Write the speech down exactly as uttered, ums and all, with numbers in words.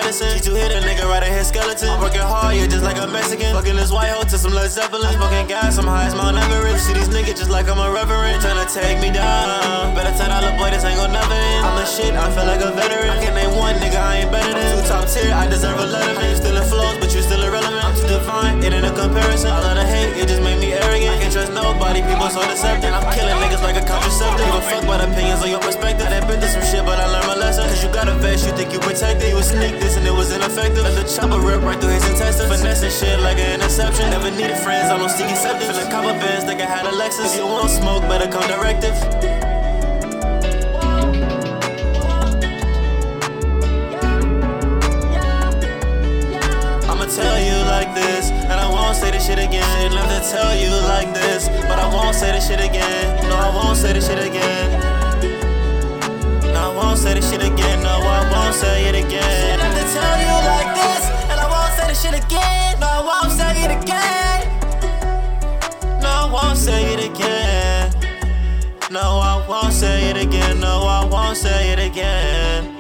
medicine. She too hit a nigga right in his skeleton. I'm working hard, yeah, just like a Mexican. Fucking this white hoe to some Led Zeppelin. Smoking gas, I'm high as Mount Everest. See these niggas just like I'm a reverend. Tryna take me down. Better tell all the boy this ain't gon' never end. I'm the shit, I feel like a veteran. I can't name one nigga, I ain't better than. Two top tier, I deserve a letter. You still in flows, but you still irrelevant. I'm too divine, it ain't a comparison. All of the hate, it just made me arrogant. I can't trust nobody, people so deceptive. I'm killing niggas like a contraceptive. Give a fuck about opinions or your perspective. They been through some shit, but I learned my lesson. Cause you got a vest, you think you protected. You would sneak this and it was ineffective. Let the chopper rip right through his intestines. Finessing shit like an interception. Never needed friends, I don't seek acceptance. Feeling copper bands, think I had a Lexus. If you want smoke, better come directive. I'ma tell you like this, and I won't say this shit again. Love to tell you like this, but I won't say this shit again. No, I won't say this shit again. No, I won't say this shit again. No, I won't say it again. Love to tell you like this, and I won't say this shit again. No, I won't say it again. No, I won't say it again. No, I won't say it again. No, I won't say it again.